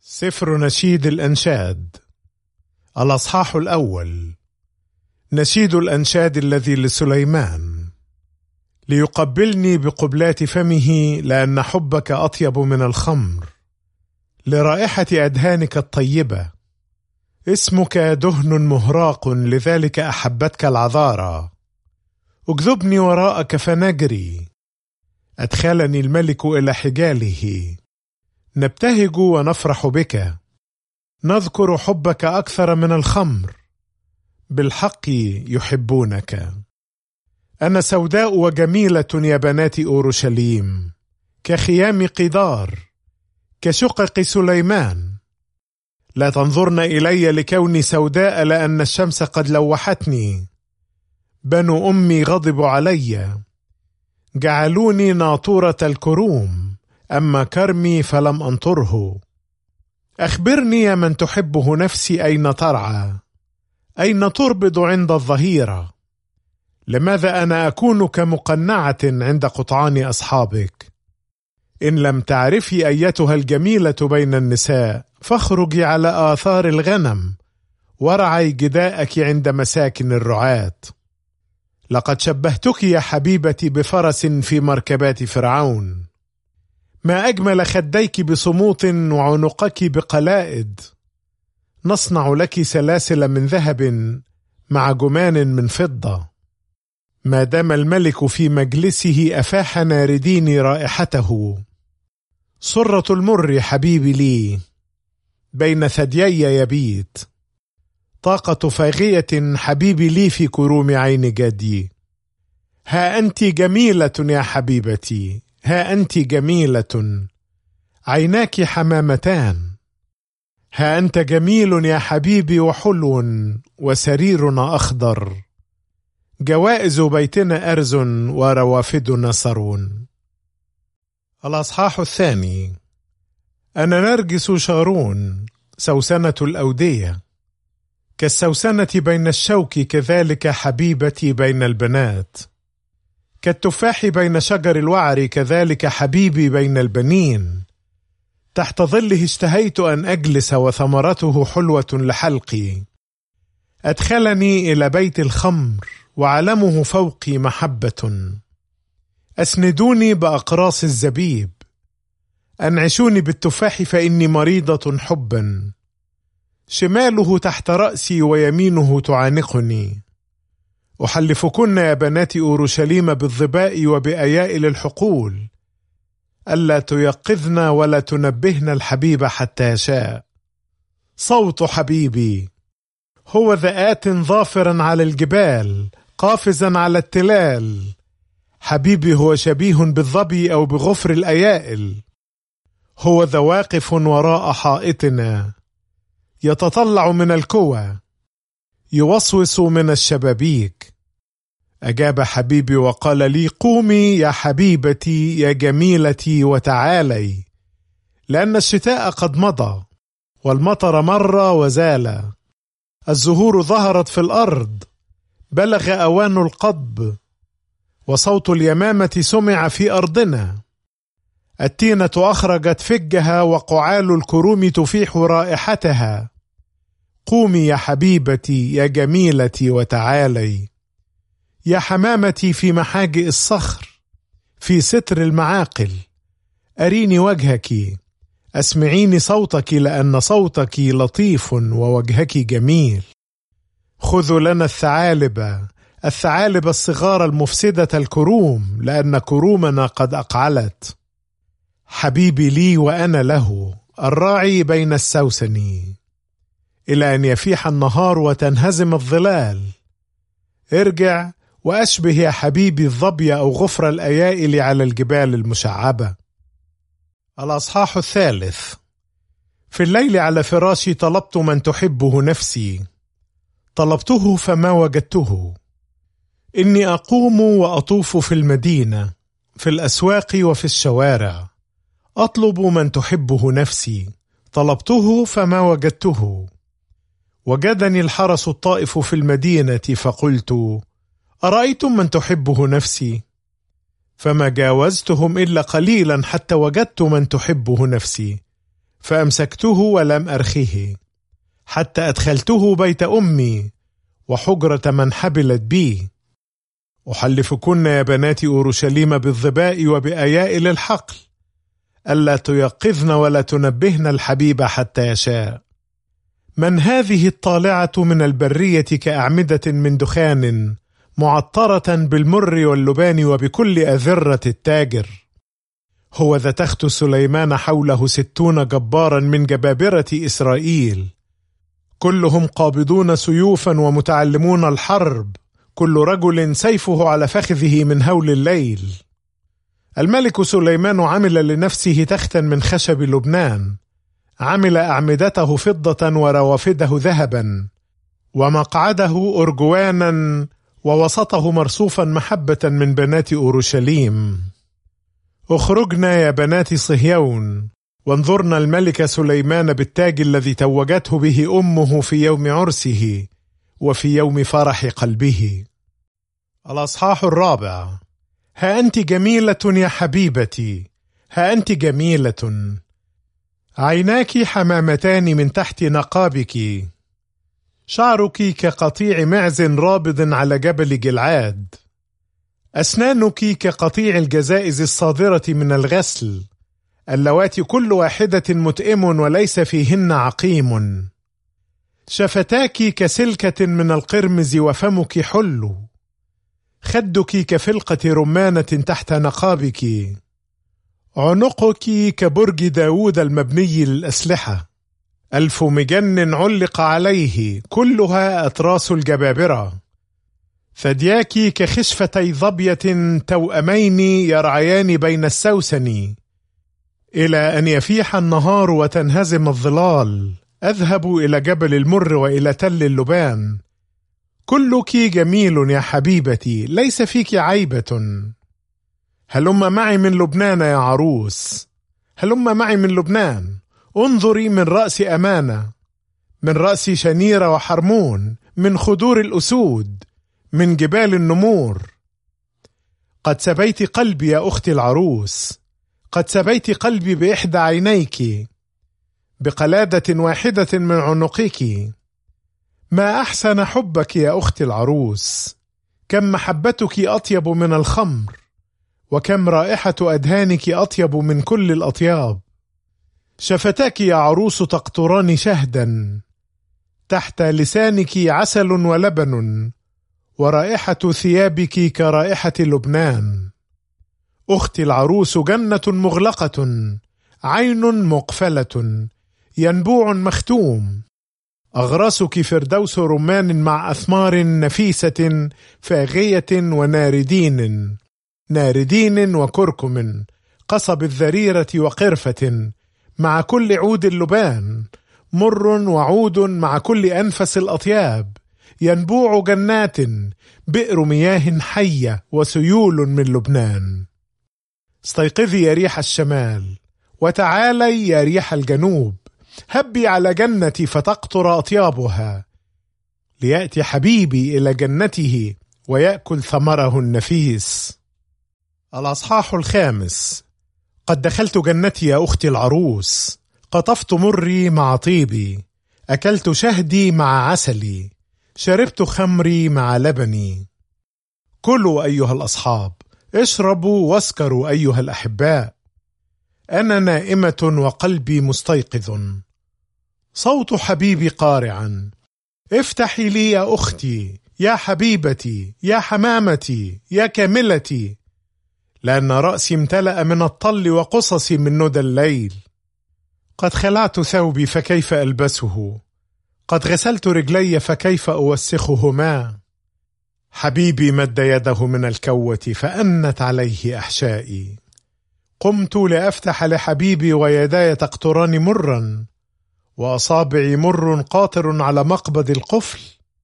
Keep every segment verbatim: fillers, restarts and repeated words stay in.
سفر نشيد الأنشاد الأصحاح الأول. نشيد الأنشاد الذي لسليمان. ليقبلني بقبلات فمه، لأن حبك أطيب من الخمر، لرائحة أدهانك الطيبة. اسمك دهن مهراق، لذلك أحبتك العذارى. اجذبني وراءك فنجري، أدخلني الملك إلى حجاله. نبتهج ونفرح بك، نذكر حبك أكثر من الخمر، بالحق يحبونك. أنا سوداء وجميلة يا بنات أورشليم، كخيام قدار، كشقق سليمان. لا تنظرن إلي لكوني سوداء، لأن الشمس قد لوحتني. بنو أمي غضبوا علي، جعلوني ناطورة الكروم، أما كرمي فلم أنطره. أخبرني يا من تحبه نفسي، أين ترعى؟ أين تربض عند الظهيرة؟ لماذا أنا أكون كمقنعة عند قطعان أصحابك؟ إن لم تعرفي أيتها الجميلة بين النساء، فاخرجي على آثار الغنم، ورعي جداءك عند مساكن الرعاة. لقد شبهتك يا حبيبتي بفرس في مركبات فرعون. ما أجمل خديك بصموط، وعنقك بقلائد. نصنع لك سلاسل من ذهب، مع جمان من فضة. ما دام الملك في مجلسه، أفاح ناردين رائحته. صرة المر حبيبي لي، بين ثديي يبيت. طاقة فاغية حبيبي لي في كروم عين جدي. ها أنت جميلة يا حبيبتي، ها أنت جميلة، عيناك حمامتان. ها أنت جميل يا حبيبي وحلو، وسريرنا أخضر. جوائز بيتنا أرز، وروافدنا صرون. الأصحاح الثاني. أنا نرجس شارون، سوسنة الأودية. كالسوسنة بين الشوك، كذلك حبيبتي بين البنات. كالتفاح بين شجر الوعر، كذلك حبيبي بين البنين. تحت ظله اشتهيت أن أجلس، وثمرته حلوة لحلقي. أدخلني إلى بيت الخمر، وعلمه فوقي محبة. أسندوني بأقراص الزبيب، أنعشوني بالتفاح، فإني مريضة حبا. شماله تحت رأسي، ويمينه تعانقني. أحلفكن يا بنات أورشليم بالظباء وبأيائل الحقول، ألا تيقظن ولا تنبهن الحبيب حتى يشاء. صوت حبيبي هو ذآت ظافرا على الجبال، قافزا على التلال. حبيبي هو شبيه بالظبي أو بغفر الأيائل. هو ذا واقف وراء حائطنا، يتطلع من الكوى، يوسوس من الشبابيك. أجاب حبيبي وقال لي: قومي يا حبيبتي يا جميلتي وتعالي، لأن الشتاء قد مضى، والمطر مر وزال. الزهور ظهرت في الأرض، بلغ أوان القضب، وصوت اليمامة سمع في أرضنا. التينة أخرجت فجها، وقعال الكروم تفيح رائحتها. قومي يا حبيبتي يا جميلتي وتعالي، يا حمامتي في محاجئ الصخر، في ستر المعاقل. أريني وجهك، أسمعيني صوتك، لأن صوتك لطيف ووجهك جميل. خذوا لنا الثعالب، الثعالب الصغار المفسدة الكروم، لأن كرومنا قد أقعلت. حبيبي لي وأنا له، الراعي بين السوسن، إلى أن يفيح النهار وتنهزم الظلال. ارجع وأشبه يا حبيبي الظبي أو غفر الأيائل على الجبال المشعبة. الأصحاح الثالث. في الليل على فراشي طلبت من تحبه نفسي، طلبته فما وجدته. إني أقوم وأطوف في المدينة، في الأسواق وفي الشوارع، أطلب من تحبه نفسي، طلبته فما وجدته. وجدني الحرس الطائف في المدينة، فقلت: أرأيتم من تحبه نفسي؟ فما جاوزتهم إلا قليلا حتى وجدت من تحبه نفسي، فأمسكته ولم أرخه حتى أدخلته بيت أمي وحجرة من حبلت بي. أحلفكن يا بنات أورشليم بالظباء وبأيائل الحقل ألا تيقظن ولا تنبهن الحبيب حتى يشاء. من هذه الطالعة من البرية كأعمدة من دخان معطرة بالمر واللبان وبكل أذرة التاجر. هو ذا تخت سليمان حوله ستون جبارا من جبابرة إسرائيل، كلهم قابضون سيوفا ومتعلمون الحرب، كل رجل سيفه على فخذه من هول الليل. الملك سليمان عمل لنفسه تختا من خشب لبنان، عمل أعمدته فضة وروافده ذهبا، ومقعده أرجوانا، ووسطه مرصوفا محبة من بنات أورشليم. اخرجنا يا بنات صهيون وانظرنا الملك سليمان بالتاج الذي توجته به أمه في يوم عرسه وفي يوم فرح قلبه. الأصحاح الرابع. ها أنت جميلة يا حبيبتي، ها أنت جميلة، عيناك حمامتان من تحت نقابك، شعرك كقطيع معز رابض على جبل جلعاد، أسنانك كقطيع الجزائز الصادرة من الغسل، اللواتي كل واحدة متئم وليس فيهن عقيم، شفتاك كسلكة من القرمز وفمك حلو، خدك كفلقة رمانة تحت نقابك، عنقك كبرج داود المبني للأسلحة، ألف مجن علق عليه كلها أتراس الجبابرة، ثدياك كخشفتي ظبية توأمين يرعيان بين السوسن، إلى أن يفيح النهار وتنهزم الظلال أذهب إلى جبل المر وإلى تل اللبان. كلك جميل يا حبيبتي، ليس فيك عيبة. هلم معي من لبنان يا عروس، هلم معي من لبنان، انظري من رأس أمانة، من رأس شنيرة وحرمون، من خدور الأسود، من جبال النمور. قد سبيت قلبي يا أختي العروس، قد سبيت قلبي بإحدى عينيك، بقلادة واحدة من عنقك. ما أحسن حبك يا أختي العروس، كم محبتك أطيب من الخمر، وكم رائحة أدهانك أطيب من كل الأطياب. شفتاك يا عروس تقطران شهدا، تحت لسانك عسل ولبن، ورائحة ثيابك كرائحة لبنان. أختي العروس جنة مغلقة، عين مقفلة، ينبوع مختوم، أغراسك فردوس رمان مع أثمار نفيسة فاغية وناردين، ناردين وكركم، قصب الذريرة وقرفة مع كل عود اللبان، مر وعود مع كل أنفس الأطياب، ينبوع جنات، بئر مياه حية وسيول من لبنان. استيقظي يا ريح الشمال، وتعالي يا ريح الجنوب، هبي على جنتي فتقطر أطيابها، ليأتي حبيبي إلى جنته ويأكل ثمره النفيس. الأصحاح الخامس. قد دخلت جنتي يا أختي العروس، قطفت مري مع طيبي، أكلت شهدي مع عسلي، شربت خمري مع لبني. كلوا أيها الأصحاب، اشربوا واسكروا أيها الأحباء، أنا نائمة وقلبي مستيقظ، صوت حبيبي قارعا. افتحي لي يا أختي، يا حبيبتي، يا حمامتي، يا كاملتي، لأن رأسي امتلأ من الطل وقصصي من ندى الليل. قد خلعت ثوبي فكيف ألبسه، قد غسلت رجلي فكيف أوسخهما. حبيبي مد يده من الكوة فأنت عليه أحشائي، قمت لأفتح لحبيبي ويداي تقطران مرا، وأصابعي مر قاطر على مقبض القفل.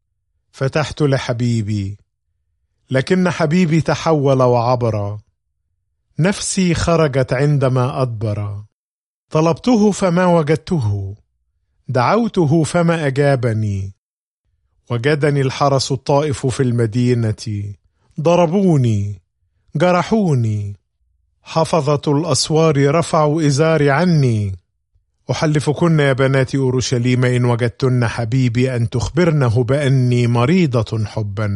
فتحت لحبيبي، لكن حبيبي تحول وعبر، نفسي خرجت عندما أدبر. طلبته فما وجدته، دعوته فما أجابني. وجدني الحرس الطائف في المدينة، ضربوني، جرحوني، حفظة الأسوار رفعوا إزاري عني، أحلفكن يا بنات أورشليم إن وجدتن حبيبي أن تخبرنه بأني مريضة حبا.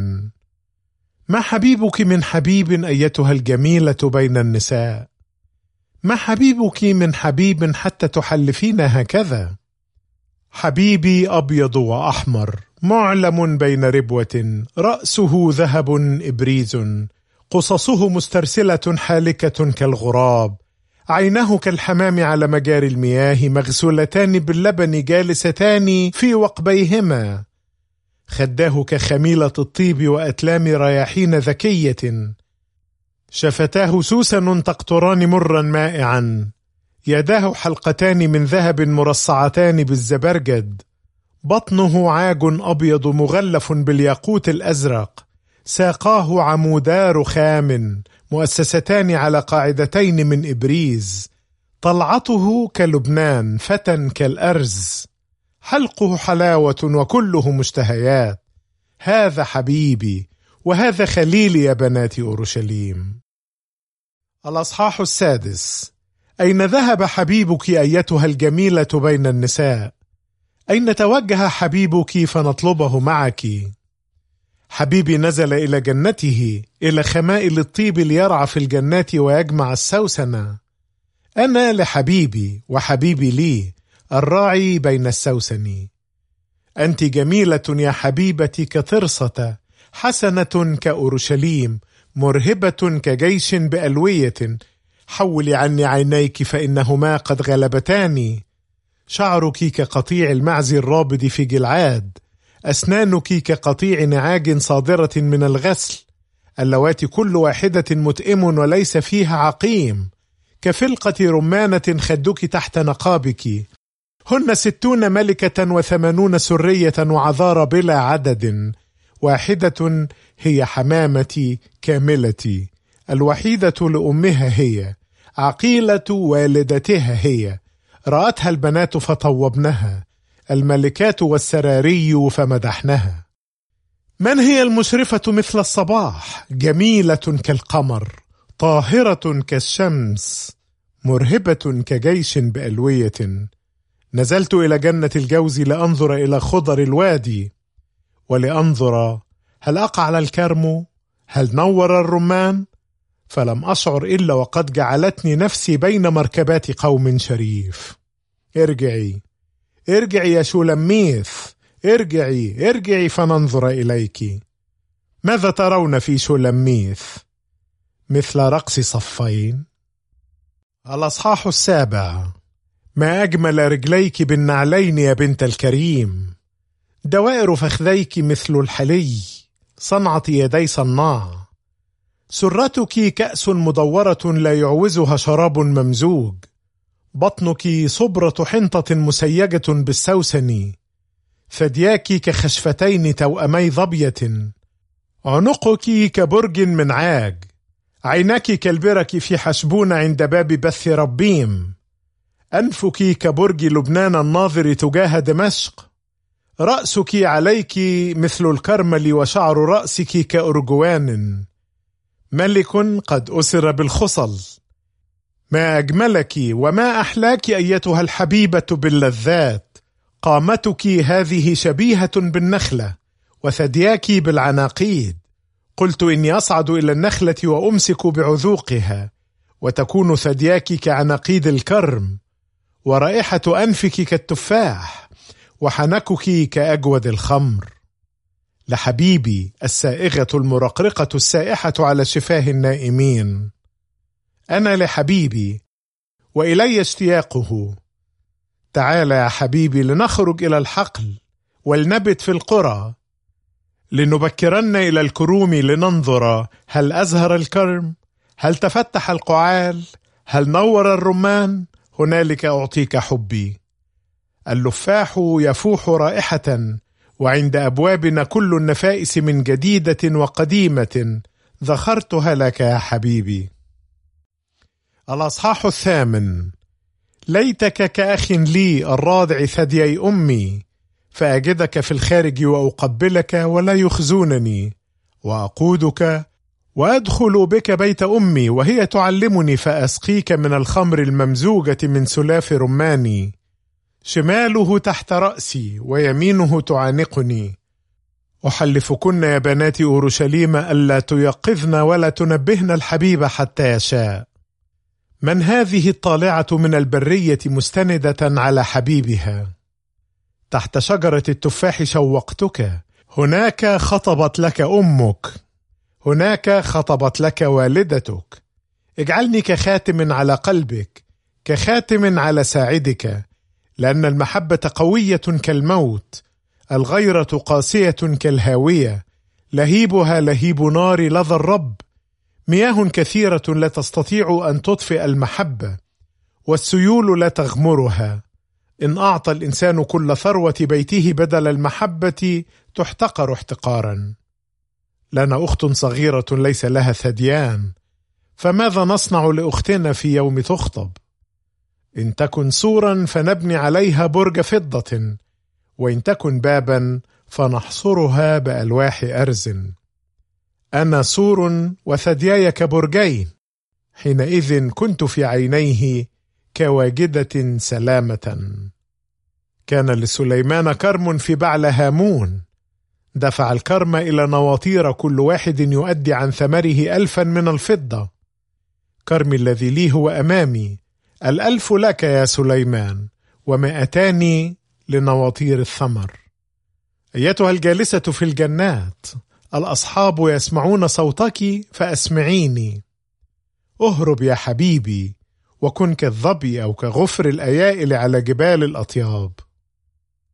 ما حبيبك من حبيب أيتها الجميلة بين النساء؟ ما حبيبك من حبيب حتى تحلفين هكذا؟ حبيبي أبيض وأحمر معلم بين ربوة، رأسه ذهب إبريز، قصصه مسترسلة حالكة كالغراب، عينه كالحمام على مجاري المياه، مغسولتان باللبن جالستان في وقبيهما، خداه كخميلة الطيب وأتلام رياحين ذكية، شفتاه سوسن تقطران مرا مائعا، يداه حلقتان من ذهب مرصعتان بالزبرجد، بطنه عاج أبيض مغلف بالياقوت الأزرق، ساقاه عمودا رخام مؤسستان على قاعدتين من إبريز، طلعته كلبنان فتى كالأرز، حلقه حلاوة وكله مشتهيات. هذا حبيبي وهذا خليلي يا بنات أورشليم. الأصحاح السادس. أين ذهب حبيبك أيتها الجميلة بين النساء؟ أين توجه حبيبك فنطلبه معك؟ حبيبي نزل إلى جنته، إلى خمائل الطيب ليرعى في الجنات ويجمع السوسن. أنا لحبيبي وحبيبي لي، الراعي بين السوسن. أنت جميلة يا حبيبتي كترصة، حسنة كأورشليم، مرهبة كجيش بألوية. حولي عني عينيك فإنهما قد غلبتاني. شعرك كقطيع المعز الرابض في جلعاد، أسنانك كقطيع نعاج صادرة من الغسل، اللواتي كل واحدة متئم وليس فيها عقيم، كفلقة رمانة خدك تحت نقابك. هن ستون ملكة وثمانون سرية وعذار بلا عدد، واحدة هي حمامتي كاملتي، الوحيدة لأمها هي، عقيلة والدتها هي، رأتها البنات فطوبنها، الملكات والسراري فمدحنها. من هي المشرفة مثل الصباح؟ جميلة كالقمر، طاهرة كالشمس، مرهبة كجيش بألوية. نزلت إلى جنة الجوز لأنظر إلى خضر الوادي، ولأنظر هل أقعل الكرم؟ هل نور الرمان؟ فلم أشعر إلا وقد جعلتني نفسي بين مركبات قوم شريف. ارجعي ارجعي يا شولميث، ارجعي ارجعي فننظر إليك. ماذا ترون في شولميث؟ مثل رقص صفين. الأصحاح السابع. ما أجمل رجليك بالنعلين يا بنت الكريم، دوائر فخذيك مثل الحلي، صنعة يدي صناع. سرتك كأس مدورة لا يعوزها شراب ممزوج، بطنك صبرة حنطة مسيجة بالسوسن، ثدياك كخشفتين توأمي ظبية، عنقك كبرج من عاج، عيناك كالبرك في حشبون عند باب بث ربيم، أنفك كبرج لبنان الناظر تجاه دمشق، رأسك عليك مثل الكرمل وشعر رأسك كأرجوان، ملك قد أسر بالخصل. ما أجملك وما أحلاك أيتها الحبيبة باللذات، قامتك هذه شبيهة بالنخلة وثدياك بالعناقيد. قلت إني أصعد إلى النخلة وأمسك بعذوقها، وتكون ثدياك كعناقيد الكرم، ورائحة أنفك كالتفاح، وحنكك كأجود الخمر. لحبيبي السائغة المرقرقة السائحة على شفاه النائمين. أنا لحبيبي وإلي اشتياقه. تعال يا حبيبي لنخرج إلى الحقل ولنبت في القرى، لنبكرن إلى الكروم لننظر هل أزهر الكرم، هل تفتح القعال، هل نور الرمان. هنالك أعطيك حبي. اللفاح يفوح رائحة، وعند أبوابنا كل النفائس من جديدة وقديمة، ذخرتها لك يا حبيبي. الأصحاح الثامن. ليتك كأخ لي الراضع ثديي أمي، فأجدك في الخارج وأقبلك ولا يخزونني، وأقودك وأدخل بك بيت أمي وهي تعلمني، فأسقيك من الخمر الممزوجة من سلاف رماني، شماله تحت رأسي ويمينه تعانقني. أحلفكن يا بنات أورشليم ألا تيقظن ولا تنبهن الحبيب حتى يشاء. من هذه الطالعة من البرية مستندة على حبيبها؟ تحت شجرة التفاح شوقتك، هناك خطبت لك أمك، هناك خطبت لك والدتك. اجعلني كخاتم على قلبك، كخاتم على ساعدك، لأن المحبة قوية كالموت، الغيرة قاسية كالهاوية، لهيبها لهيب نار لظى الرب. مياه كثيرة لا تستطيع أن تطفئ المحبة، والسيول لا تغمرها. إن أعطى الإنسان كل ثروة بيته بدل المحبة تحتقر احتقارا. لنا أخت صغيرة ليس لها ثديان، فماذا نصنع لأختنا في يوم تخطب؟ إن تكن سورا فنبني عليها برج فضة، وإن تكن بابا فنحصرها بألواح أرز. أنا سور وثدياي كبرجين، حينئذ كنت في عينيه كواجدة سلامة. كان لسليمان كرم في بعل هامون، دفع الكرم إلى نواطير كل واحد يؤدي عن ثمره ألفا من الفضة. كرمي الذي لي هو أمامي، الألف لك يا سليمان، ومائتان لنواطير الثمر. أيتها الجالسة في الجنات، الأصحاب يسمعون صوتك فأسمعيني. اهرب يا حبيبي، وكن كالظبي أو كغفر الأيائل على جبال الأطياب.